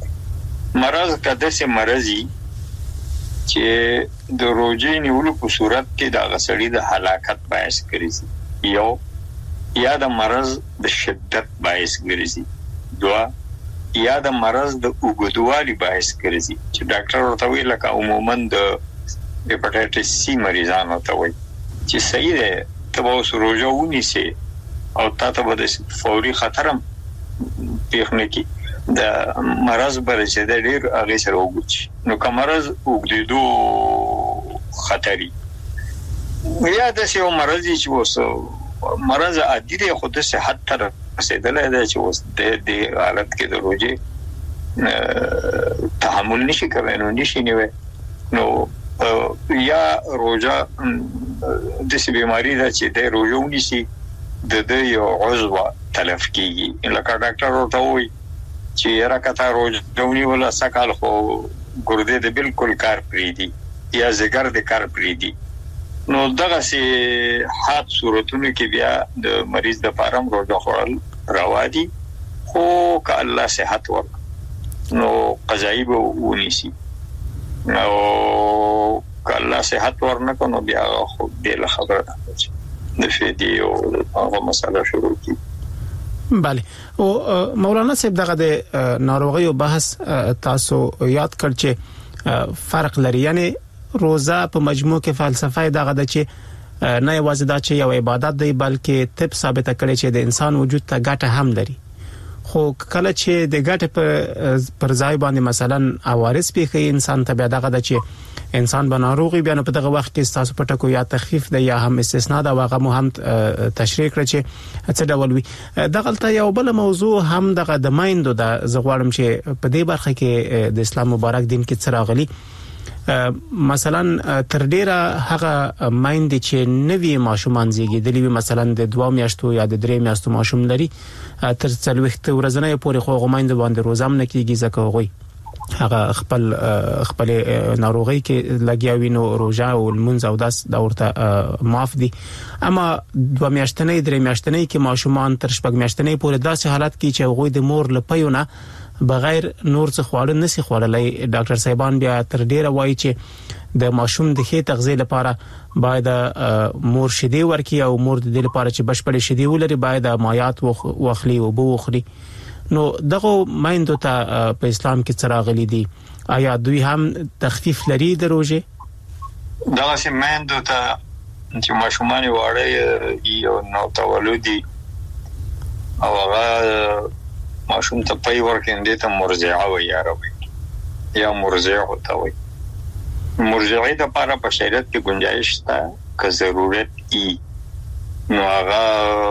مرض کده سي مرضی چې د روزه نیولو په صورت کې دا غسړی د هلاکت باعث کړي یو یا د مرض د شدت باعث ګرځي دوا یا د مرض د اوږدوالي باعث ګرځي چې ډاکټر ورته ویل لکه عموما د هپاتایټس سی مریضانو ته وایي چې صحیح ده ته اوس روزه ونیسي او تاسو به د فوري خطرم پیښنه کی د مرض بر چې د ډیر هغه سره وګورئ نو که مرض وګړي خطري یا د سیو مرض چې وسو مرض عادي دی خو د صحت تر رسیدلای دی چې اوس د دې حالت کې د روزه تحمل نشي کوي نو نشي نیوي نو یا روزه د سې بیماری دا چې د روزه ونیسي د دې یو عضو تلف کیږي لکه ډاکټر ورته وایي چې راکته روزه ونیول سکهال خو ګردې د بالکل کار پریدي یا زګر د کار پریدي نو دغه سي حادث صورتونو کې بیا د مریض د فارم روزه خورل روا دي خو که الله صحت ورک نو قضایي به ونیسي نو که الله صحت ورنکو نو بیا خو دې له خبره د فدیه او هغه مسله شروع کی بله او مولانا صاحب دغه د ناروغي او بحث تاسو یاد کړ چې فرق لري، یعنی روزه په مجموع کې فلسفه دغه د چې نه یوازې دا چې یو عبادت دی بلکې طب ثابت کړي چې د انسان وجود ته ګټه هم لري، خو کله چې د ګټه پر پر ځای باندې مثلا عوارض پیخي انسان ته بیا دغه د چې انسان بناروغي بیا په دغه وخت کې تاسو پټکو یا تخفیف دی یا هم استثناء دا واغه مهم تشریح کړی چې څه ډول وي. دغه یو بل موضوع هم دغه د مایندو د زغوړم چې په دې برخه کې د اسلام مبارک دین کې څه راغلي، مثلا تر ډیره هغه مایند چې نوی ماشومان زیږیدلی وي مثلا د دوه میاشتو یا د درې میاشتو ماشوم لري تر څلوېښت ورځې پورې خو غوښمن باندې روزام نه کیږي ځکه غوي هغه خپل خپل ناروغي کې لګیاوي نو روزه او المنځ او داس دا ورته معاف دي، اما دوه میاشتنې درې میاشتنې کې ماشومان تر شپږ میاشتنې پورې داسې حالت کې چې غوي د مور لپیونه بغیر نور څه خواړه نسی خوړلای. ډاکټر صاحبان بیا تر ډیره وایي چې د ماشوم د ښه تغذیه لپاره باید مور شیدې ورکړي او مور د دې لپاره چې بشپړې شیدې ولري باید مایات واخلي او بو وخوري. نو دغه مایندو ته په اسلام کې څه راغلي دي؟ آیا دوی هم تخفیف لري د روزه؟ دغه چې مایندو ته چې ماشومان واړه یو نو تولدي او هغه ماشوم ته پي ورکړي ته مرضعه وي عربي یا مرضعه ته وي. مرضعه د لپاره په شریعت کې گنجائش شته که ضرورت ای نو هغه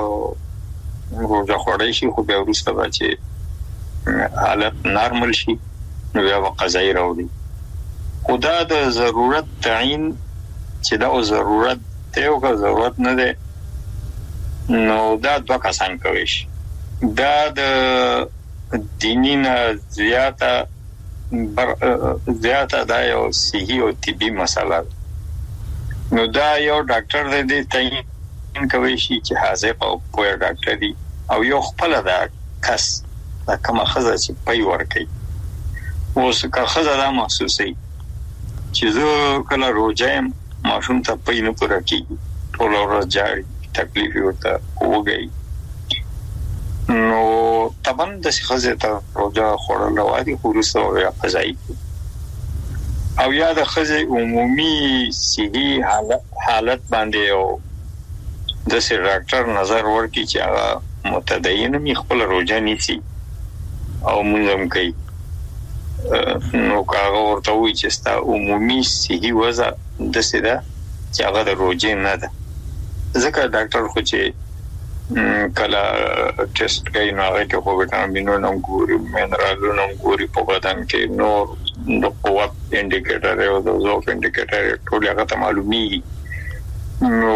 روزه خوړی شي، خو بیا وروسته به چې حالت نارمل شي نو بیا به قضایي راوړي. خو دا د ضرورت تعین چې دا ضرورت دی او که ضرورت نه دی نو دا دوه کسان کوي شي. دا د دیني نه زیاته بر زیاته دا یو صحي او طبي مسله نو دا یو ډاکټر دی دی تعین کوي شي چې حاضر او پوهه ډاکټر دی او یو خپل دا کس دا کومه خزه چې پي ورکي اوس که خزه دا محسوسي چې زه کله روزه ماشوم ته پي نه پوره کیږي ټول ورځ جاړي تکلیف ورته وګي نو طبعا د خزه ته روزه خورل وادي خورسته یا قضایي او یا د خزه عمومي صحي حالت حالت باندې او د سر ډاکټر نظر ورکړي چې هغه متدین می خپل روزه نیسي او موږ کوي نو کاغه ورته وي چې ستا عمومي صحي وضع د سره چې هغه د روزه نه ده ځکه ډاکټر خو چې کله ټیسټ کوي نو هغه کې خو وټامینونه ګوري منرالونه ګوري په بدن کې نو د قوت انډیکیټر او د ضعف انډیکیټر ټول هغه ته معلومي نو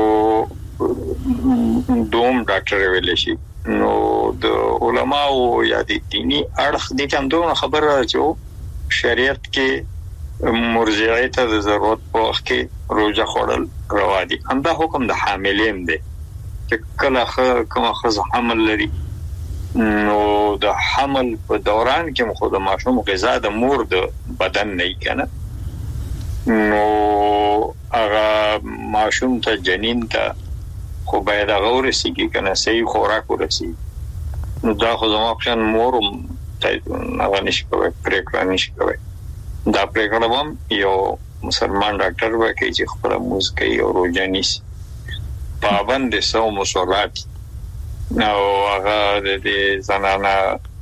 دوم ډاکټر ویل شي. نو د علماء یا د دینی اړخ دي کوم دوه خبره چې شریعت کې مرجعه ته د ضرورت په وخت کې روزه خوړل روا دي. همدا حکم د حاملین دی چې کله کومه خزه حمل لري نو د حمل په دوران کې خو د ماشوم غذا د مور د بدن نه کنه نو هغه ماشوم ته جنین ته خو باید غوړ سي کې کنه صحیح خوراک ورسي نو دا خو زموږ خپل مور هغه نشي کوي پریکړه نشي کوي. دا پریکړه هم یو مسلمان ډاکټر وکړي چې خپل موز کوي او روزه نیسي پابند صوم او صلات نو هغه د زنانه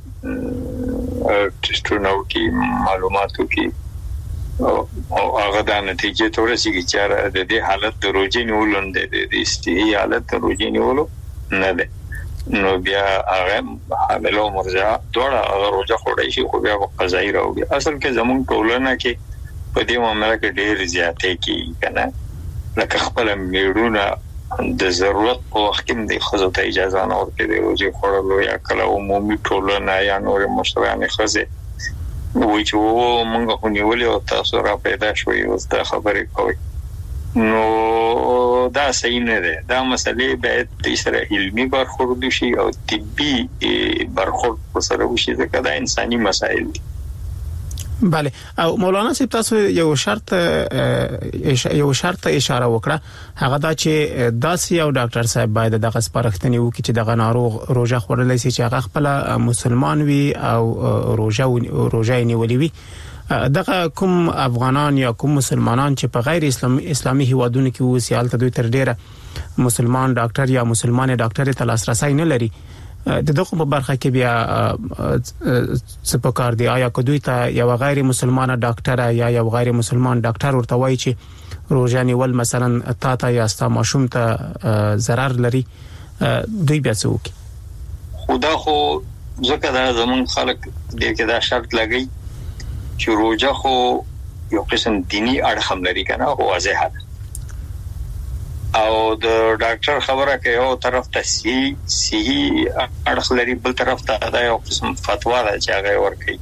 ټیسټونو کې معلوماتو کې او هغه د نتیجې تورسي چې د دې حالت د روزي نیولون د دې استي حالت د روزي نیولو نه ده نو بیا هغه حاملو مرجع ډوړه هغه روزه خوړی شي خو بیا قضایي راوړي. اصل کې زمون ټولنه کې په دې معاملې کې ډېر زیاتې کې کنه لکه خپل میړونه د ضرورت په وخت کې د خزو ته اجازه نه ورکړي د روزي خوړلو یا کله عمومي ټولنه یا نور مشران خزه وای چې و مونږ خو نیولې او تاسو را پیدا شوي او دا خبرې کوي نو دا صحیح نه ده. دا مسلې باید د سره علمي برخورد شي او طبي برخورد سره وشي ځکه دا انساني مسایل دي. بله او مولانا صاحب تاسو یو شرط یو شرط اشاره وکړه هغه دا چې داسې یو ډاکټر صاحب باید دغه سپارښتنې وکړي چې دغه ناروغ روزه خورلای شي چې هغه خپل مسلمان وي او روزه روزه نیولې وي. دغه کوم افغانان یا کوم مسلمانان چې په غیر اسلامي اسلامي هیوادونو کې اوسي حالت دوی تر ډیره مسلمان ډاکټر یا مسلمان ډاکټر ته لاسرسي نه لري د دغه په برخه کې بیا څه پکار دی؟ آیا که دوی ته یو غیر مسلمان ډاکټر یا یو غیر مسلمان ډاکټر ورته وایي چې روزه نیول مثلا تا ته یا ستا ماشوم ته ضرر لري دوی بیا څه وکړي؟ خدا خو ځکه دا زمون خلک دې کې دا شرط لګي چې روزه خو یو قسم دینی اړخ هم لري کنه او واضح ده او د ډاکټر خبره کوي او طرف ته سی سی اړخ لري بل طرف ته دا یو قسم فتوا ده چې هغه ورکړي.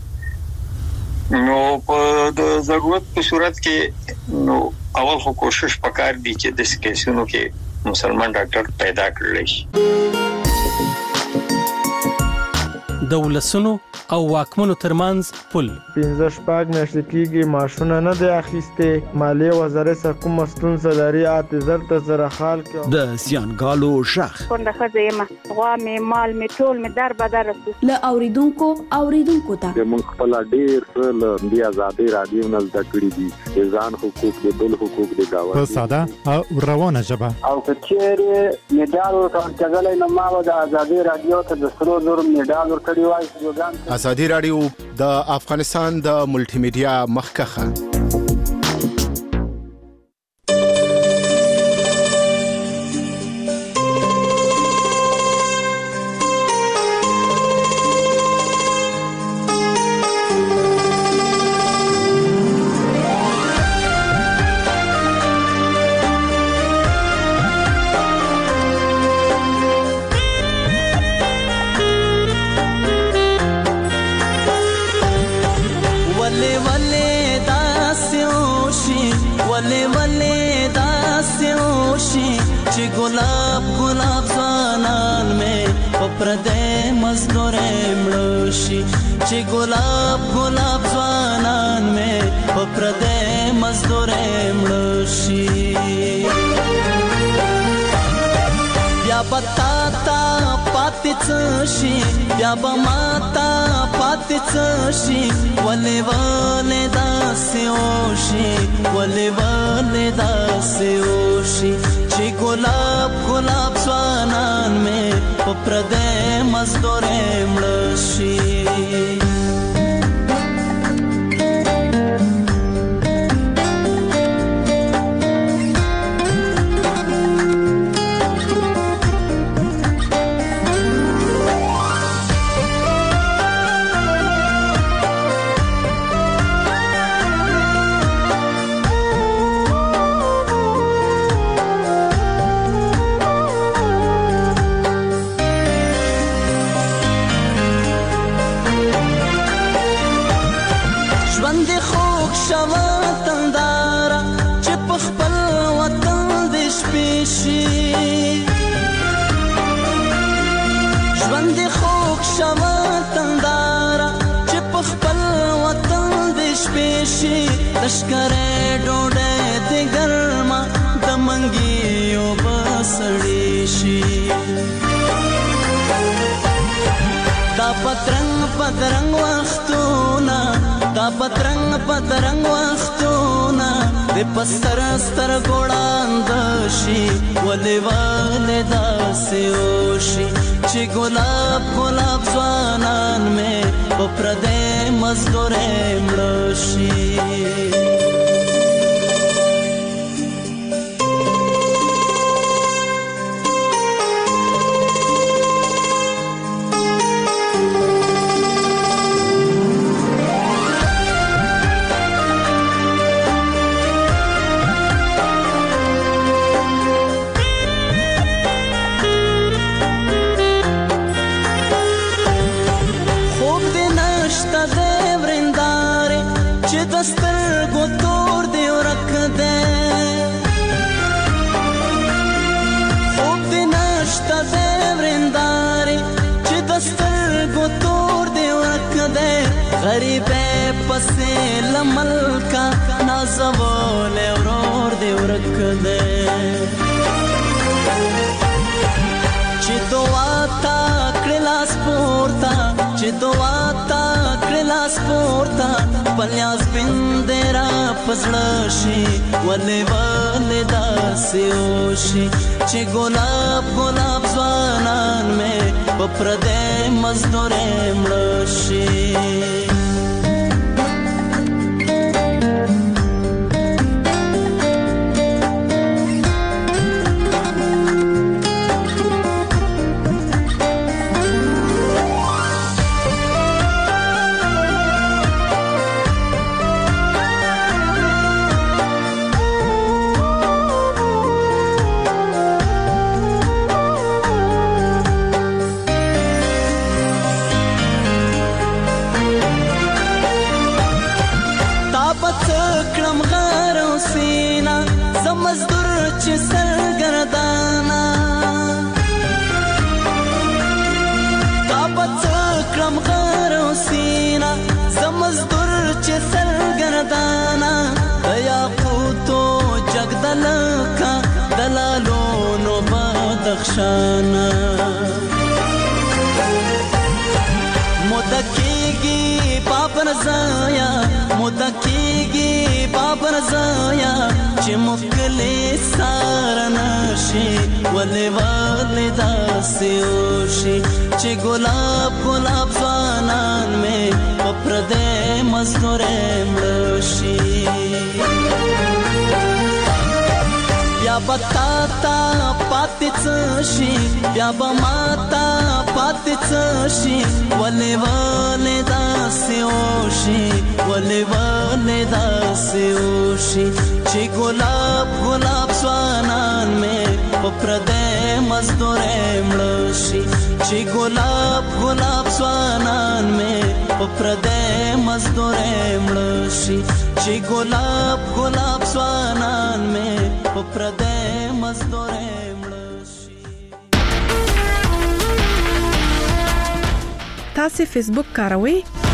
نو په د ضرورت په صورت کې نو اول خو کوشش وکړ دي چې د کیسونو کې مسلمان ډاکټر پیدا کړل شي. دولسونو او واکمنو ترمنځ پل پنځه شپږ میاشتې کېږي ماشونه نه دی اخیسته مالیه وزارت سره کوم ستونزه لري اته زر ته زره خال کې د زیانګالو شخ څنګه خزه ما غوا می مال می ټول می در بدر له اوریدونکو اوریدونکو ته د مونږ خپل ډیر څه د آزادي رادیو نل تکړی دي ځان حقوق د بل حقوق د گاوه په ساده او روانه ژبه او کچېره میډال ورکړل کېدل نو ما د آزادي رادیو ته د سرو زر میډال ورکړی وای. آزادي رادیو د افغانستان د ملټي میډیا مخکخه गुलाब गुलाब ज़वानान में पप्रदे मज़दूरे मृषि चे गुलाब गुलाब ज़वानान में पप्रदे मज़दूरे मृषि या बताता पातिचशी या बमाता पातिचशी वले वले दास्योशी वले वले दास्योशी ची गुलाब गुलाब ज़वानान में पप्रदे मज़दूरे मृषि लश्करे डोडे दे गर्मा दमंगियो बसड़ीशी दा पतरंग पतरंग वख्तूना दा पतरंग पतरंग वख्तूना दे पस्तर स्तर गोड़ांदशी वले वले दास्योशी ची गुलाब गुलाब ज़वानान में पप्रदे मज़दूरे मृषि खूब दिन नश्ता दे वृंदारे चे दस्तर गो तो دے چې دعا تا کړه لاس پورتا چې دعا تا کړه لاس پورتا پلیاس بندرا پزړه شي ولې ولې داسې وشي چې ګلاب ګلاب ځوانان مې په پردې مزدورې مړه شي خشانا مدکیگی بابر زایا مدکیگی بابر زایا چې مکلی سارنشي ولې ولې داسې وشي چې ګلاب ګلاب ځوانان مې په پردې مزدورې مړه شي بیا بتا تا پاتې څه شي بیا به ماتا پاتې څه شي ولې ولې داسې وشي ولې ولې داسې وشي چې ګلاب ګلاب ځوانان مې په پردې مزدورې مړه شي چې ګلاب ګلاب ځوانان مې په پردې مزدورې مړه شي چې ګلاب ګلاب ځوانان مې په پردې مزدورې مړه شي. تاسو فیسبوک کاروئ؟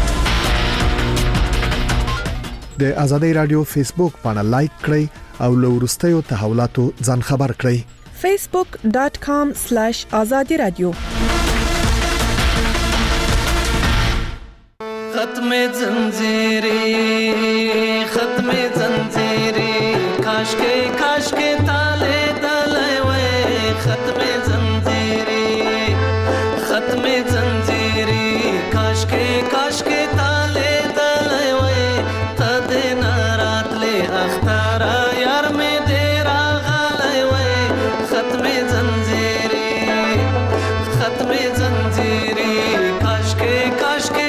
د آزادۍ رادیو فیسبوک باندې لایک کړئ او له وروستیو تحولاتو ځان خبر کړئ. facebook dot com slash azadi radio ختم زنجیری ختم زنجیری کاش کے کاش کے تالے تلے وے ختم زنجیری ختم زنجیری کاش کے کاش کے تالے تلے وے تد نارات لے اختارا یار میں دیرا غالے وے ختم زنجیری ختم زنجیری کاش کے کاش کے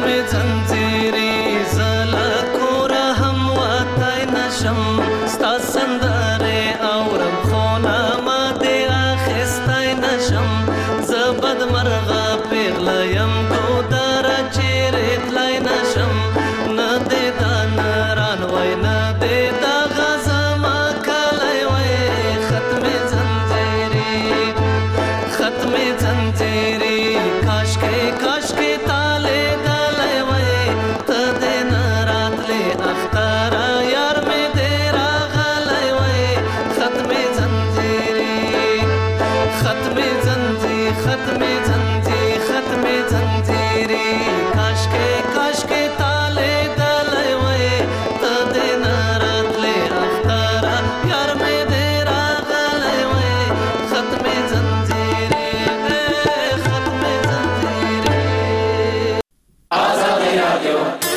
زنجیری زلا کورا هم واتای نشم ستا سندره اورم خونه ما دی اخستای نشم زبد مرغا پیغلایم کو دارا چیری تلای نشم ندی دا نران وی ندی دا غزما کلی وی ختم زنجیری ختم زنجیری کاشکی کاشکی تالی دلی وی تدی نراتلی اختارا یار می دیرا غلی وی ختم زنجیری ختم زنجی ختم زنجی ختم زنجیری کاشکی کاشکی تالی دلی وی تدی نراتلی اختارا یار می دیرا غلی وی ختم زنجیری ختم زنجیری آزادی رادیو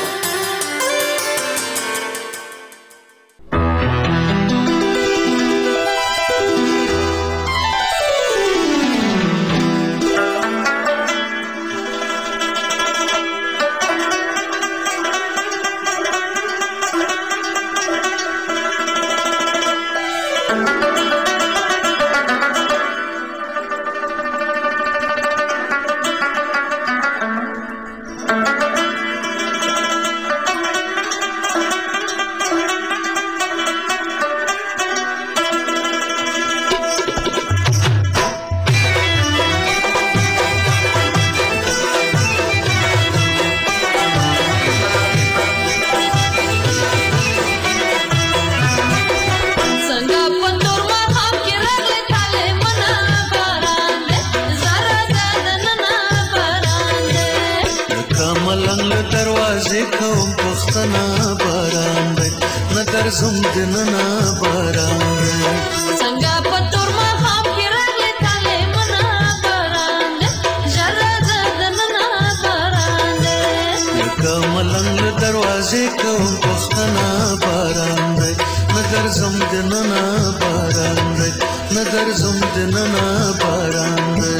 څنګه پندور ماښام کې راغلی تالی منا باران دی زارا زادننا باران دی لکه ملنګ له دروازې کوم پښتنه باران دی نه درځم دننه باران دی څنګه پندور ماښام کې راغلی تالی منا باران دی زارا زادننا باران دی لکه ملنګ له دروازې کوم پښتنه باران دی نه درځم دننه باران دی نه درځم دننه باران دی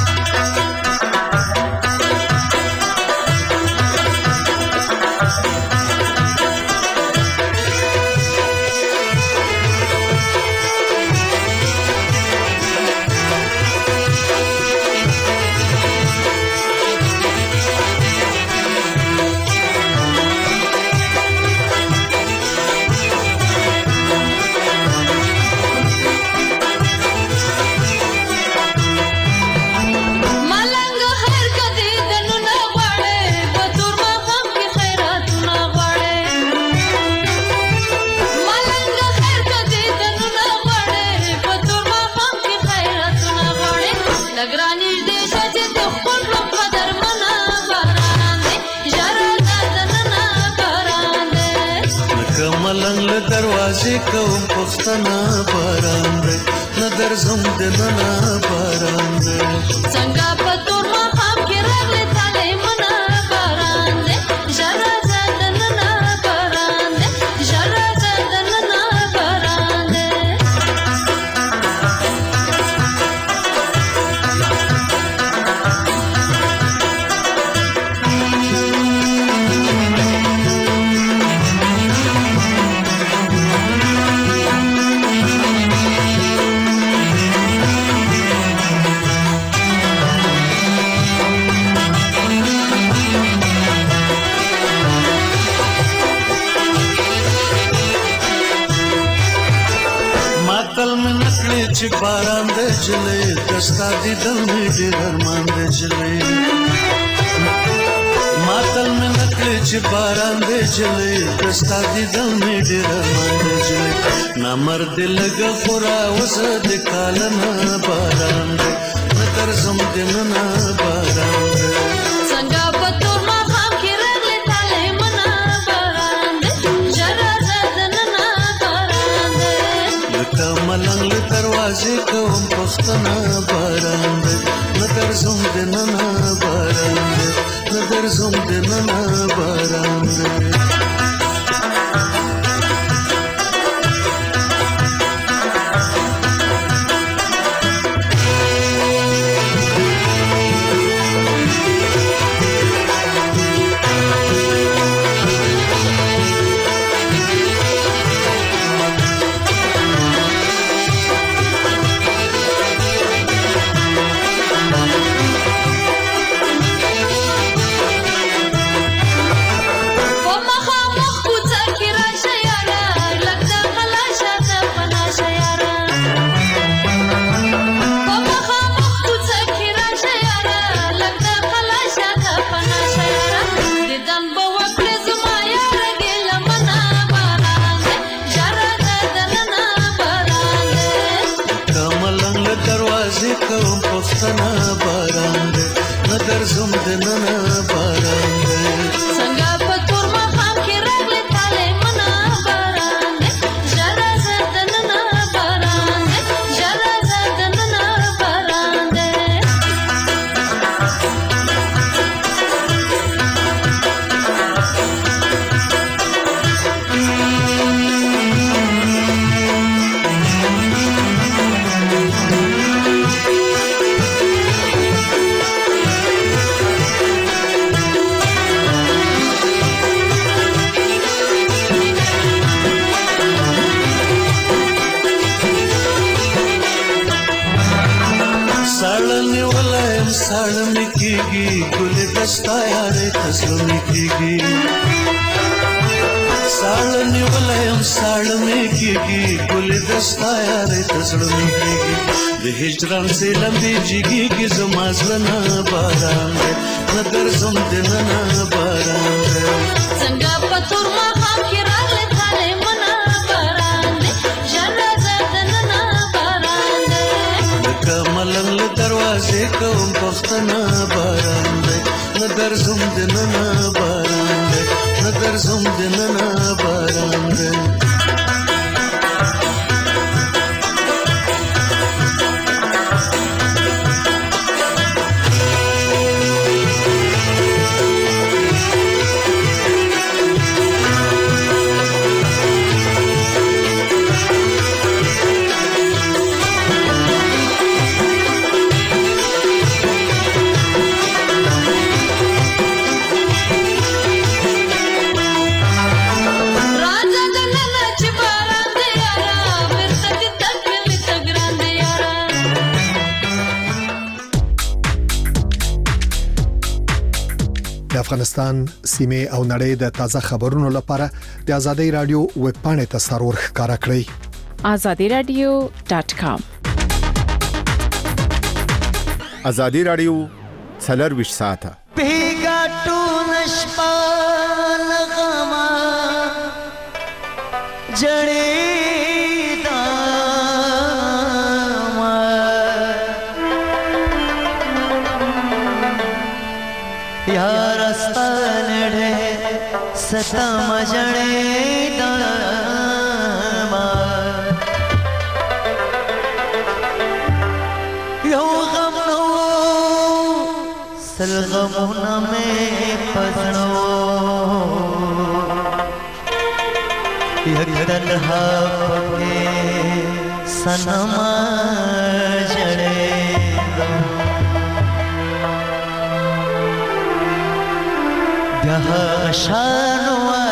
ملنګ هر کدی دنونه غواړي په تور ماښام کې خیراتونه غواړي ملنګ هر کدی دنونه غواړي په تور ماښام کې خیراتونه غواړي لږ رانږدې شه چې د خپل رب قدر منا باران دی ژړه دا دننه باران دی لکه ملنګ له دروازې کوم پښتنه باران دی نه درځم دننه باران دی څنګه په تور ماښام کې راغلی تالی منا باران دی ژړه زه دننه باران دی ژړه زه دننه باران دی ماتل مې نکړې چې باران دی جلۍ دستا دیدل مې ډېر ارمان دی جلۍ ماتل مې نکړې چې باران دی جلۍ دستا دیدل مې ډېر ارمان دی جلۍ نامرد لږه خو راوځه د کالنه باران دی نه درځم دننه باران دی څنګه په تور ماښام کې راغلی تالی منا باران دی ژړه زه دننه باران دی لکه ملنګ له دروازې کوم پښتنه باران دی نه درځم دننه باران دی نه درځم دننه باران دی دستا یارې تسلمي کیږي ساړه نیولم ساړه مې کیږي ګل دستا یارې تسلمي کیږي د هجران سي لمبي جيږي کې زما زړه باران دې نظر زم دې نه باران دې څنګه پتور ما خام کې راغله ځاله منا باران دې ژوند زړه نه باران دې کملنګ دروازه کوم پښتنه باران دې نظر زم دې نه باران دې نظر زم دې نه باران دې افغانستان سیمه او نړۍ د تازه خبرونو لپاره د ازادي رادیو ویب پاڼې ته سرور ښکارا کړئ azadi radio dot com ازادي رادیو څلور ویشت ساعته پیګاټو نشپال غما جړې دا یار ستان ډې ستا مجړې دا یو غم نو سلغمونه مې پسړو یکدل ها پکې سنم جړې بیا شانو